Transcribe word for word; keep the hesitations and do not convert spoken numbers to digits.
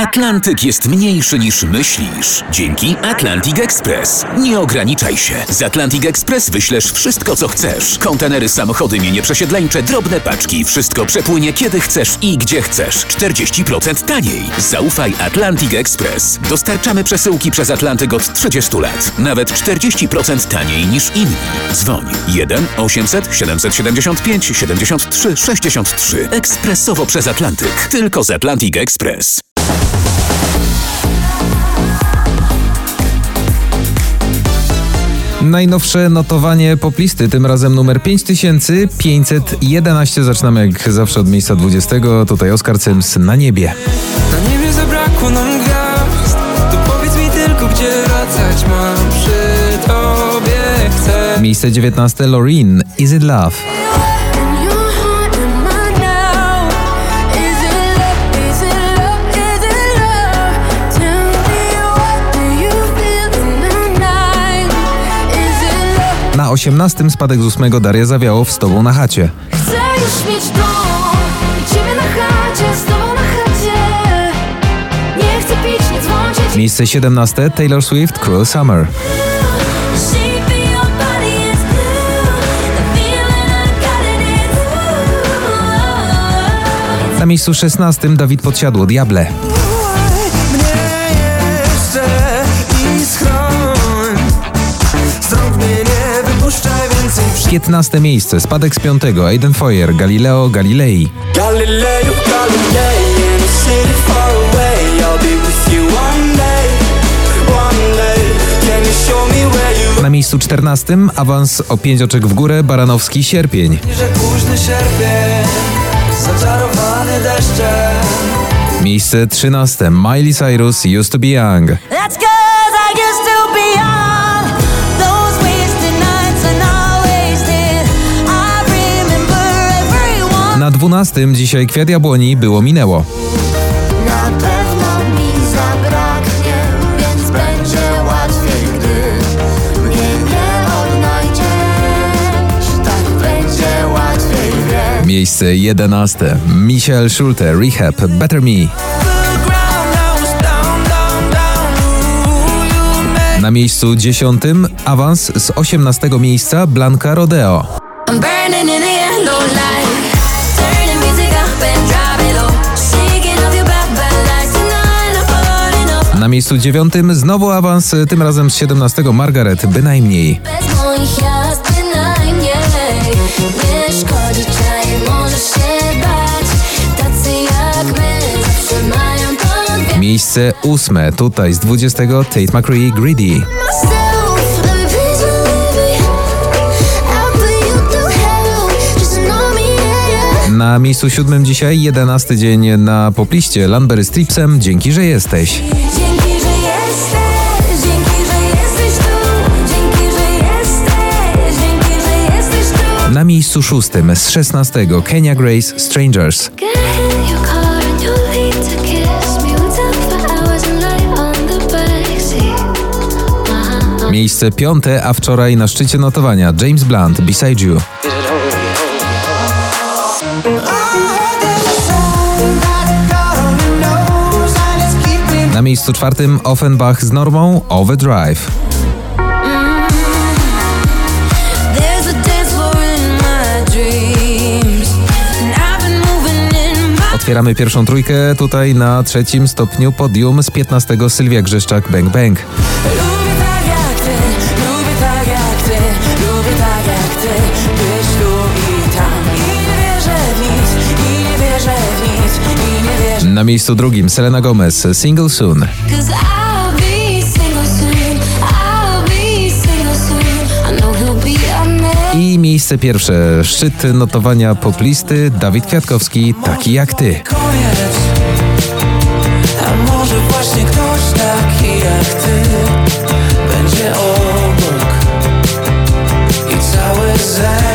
Atlantyk jest mniejszy niż myślisz. Dzięki Atlantic Express. Nie ograniczaj się. Z Atlantic Express wyślesz wszystko, co chcesz. Kontenery, samochody, mienie przesiedleńcze, drobne paczki. Wszystko przepłynie kiedy chcesz i gdzie chcesz. czterdzieści procent taniej. Zaufaj Atlantic Express. Dostarczamy przesyłki przez Atlantyk od trzydziestu lat. Nawet czterdzieści procent taniej niż inni. Dzwoń jeden osiemset siedemset siedemdziesiąt pięć siedemdziesiąt trzy sześćdziesiąt trzy. Ekspresowo przez Atlantyk. Tylko z Atlantic Express. Najnowsze notowanie poplisty, tym razem numer pięć tysiące pięćset jedenaście. Zaczynamy jak zawsze od miejsca dwudziestego. Tutaj Oscar Sims, Na niebie. Na niebie zabrakło nam gwiazd, to powiedz mi tylko, gdzie wracać mam, przy tobie chcę. Miejsce dziewiętnaste Loreen, Is It Love. Na osiemnastym spadek z ósmego Daria Zawiałow, Z tobą na chacie. Chcę już mieć dom i ciebie na chacie, z tobą na chacie. Nie chcę pić, nie dzwonić. Miejsce siedemnaste Taylor Swift, Cruel Summer. Na miejscu szesnastym Dawid Podsiadło, Diable. piętnaste miejsce, spadek z piątego, Aiden Foyer, Galileo Galilei. Na miejscu czternastym, awans o pięć oczek w górę, Baranowski, Sierpień. Miejsce trzynaste, Miley Cyrus, Used to be Young. Na dwunastym dzisiaj Kwiat Jabłoni, Było minęło. Na pewno mi zabraknie, więc będzie łatwiej, gdy mnie nie odnajdziesz. Tak będzie łatwiej, wiem. Miejsce jedenaste, Michael Schulte, Rehab, Better Me. Na miejscu dziesiątym, awans z osiemnastego miejsca, Blanka Rodeo. Na miejscu dziewiątym znowu awans, tym razem z siedemnastego Margaret, Bynajmniej. Bez moich jazd bynajmniej nie szkodzi, czaj, możesz się bać. Tacy jak my zawsze mają to. Miejsce ósme, tutaj z dwudziestego Tate McRae, Greedy. Na miejscu siódmym dzisiaj, jedenasty dzień na popliście, Lanbery z Tripsem, Dzięki, że jesteś. Dzięki, że jesteś, dzięki, że jesteś tu, dzięki, że jesteś, dzięki, że jesteś tu. Na miejscu szóstym, z szesnastego Kenya Grace, Strangers. Miejsce piąte, a wczoraj na szczycie notowania James Blunt, Beside You. Na miejscu czwartym Offenbach z Normą, Overdrive. Otwieramy pierwszą trójkę, tutaj na trzecim stopniu podium z piętnastego Sylwia Grzeszczak, Bang Bang. Lubię tak jak ty, lubię tak jak ty, lubię tak jak ty, być tu i tam. I nie wierzę w nic, i nie wierzę w nic, i nie wierzę. Na miejscu drugim Selena Gomez, Single Soon. I miejsce pierwsze, szczyt notowania poplisty, Dawid Kwiatkowski, Taki jak ty. Koniec, a może właśnie ktoś taki jak ty będzie obok i całe zero.